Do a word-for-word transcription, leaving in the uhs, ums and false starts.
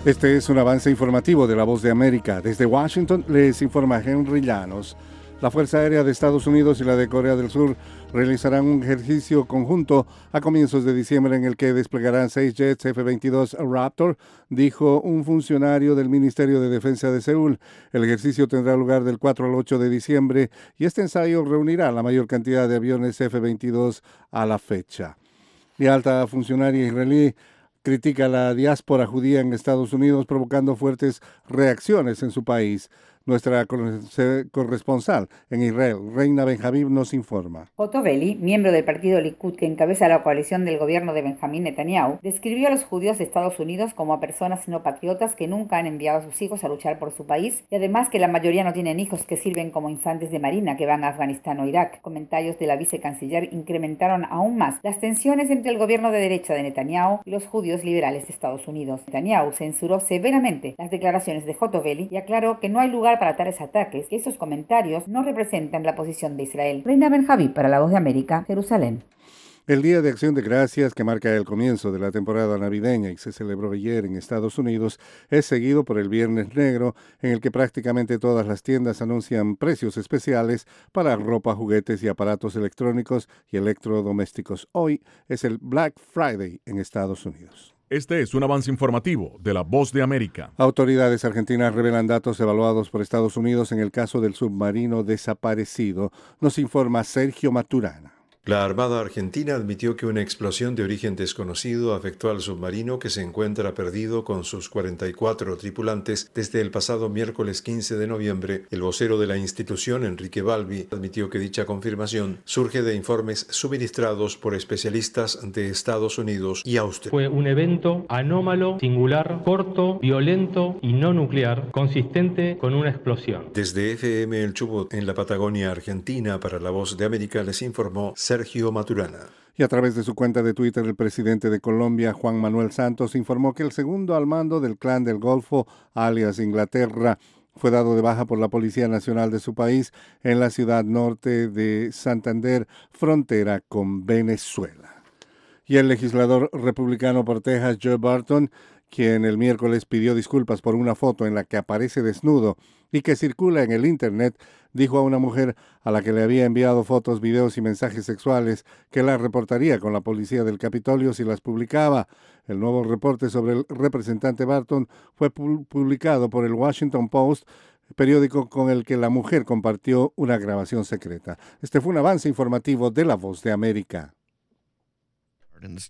Este es un avance informativo de La Voz de América. Desde Washington les informa Henry Llanos. La Fuerza Aérea de Estados Unidos y la de Corea del Sur realizarán un ejercicio conjunto a comienzos de diciembre en el que desplegarán seis jets F veintidós Raptor, dijo un funcionario del Ministerio de Defensa de Seúl. El ejercicio tendrá lugar del cuatro al ocho de diciembre y este ensayo reunirá la mayor cantidad de aviones F veintidós a la fecha. La alta funcionaria israelí critica la diáspora judía en Estados Unidos, provocando fuertes reacciones en su país. Nuestra corresponsal en Israel, Reina Benjamín, nos informa. Otto Belli, miembro del partido Likud que encabeza la coalición del gobierno de Benjamín Netanyahu, describió a los judíos de Estados Unidos como a personas no patriotas que nunca han enviado a sus hijos a luchar por su país y además que la mayoría no tienen hijos que sirven como infantes de marina que van a Afganistán o Irak. Comentarios de la vicecanciller incrementaron aún más las tensiones entre el gobierno de derecha de Netanyahu y los judíos liberales de Estados Unidos. Netanyahu censuró severamente las declaraciones de Otto Belli y aclaró que no hay lugar para tales ataques, que esos comentarios no representan la posición de Israel. Reina Benjamín para La Voz de América, Jerusalén. El Día de Acción de Gracias, que marca el comienzo de la temporada navideña y se celebró ayer en Estados Unidos, es seguido por el Viernes Negro, en el que prácticamente todas las tiendas anuncian precios especiales para ropa, juguetes y aparatos electrónicos y electrodomésticos. Hoy es el Black Friday en Estados Unidos. Este es un avance informativo de La Voz de América. Autoridades argentinas revelan datos evaluados por Estados Unidos en el caso del submarino desaparecido. Nos informa Sergio Maturana. La Armada Argentina admitió que una explosión de origen desconocido afectó al submarino que se encuentra perdido con sus cuarenta y cuatro tripulantes desde el pasado miércoles quince de noviembre. El vocero de la institución, Enrique Balbi, admitió que dicha confirmación surge de informes suministrados por especialistas de Estados Unidos y Austria. Fue un evento anómalo, singular, corto, violento y no nuclear, consistente con una explosión. Desde F M El Chubut, en la Patagonia Argentina, para La Voz de América, les informó Sergio Maturana. Y a través de su cuenta de Twitter, el presidente de Colombia, Juan Manuel Santos, informó que el segundo al mando del Clan del Golfo, alias Inglaterra, fue dado de baja por la Policía Nacional de su país en la ciudad norte de Santander, frontera con Venezuela. Y el legislador republicano por Texas, Joe Barton, quien el miércoles pidió disculpas por una foto en la que aparece desnudo y que circula en el Internet, dijo a una mujer a la que le había enviado fotos, videos y mensajes sexuales que la reportaría con la policía del Capitolio si las publicaba. El nuevo reporte sobre el representante Barton fue publicado por el Washington Post, periódico con el que la mujer compartió una grabación secreta. Este fue un avance informativo de La Voz de América.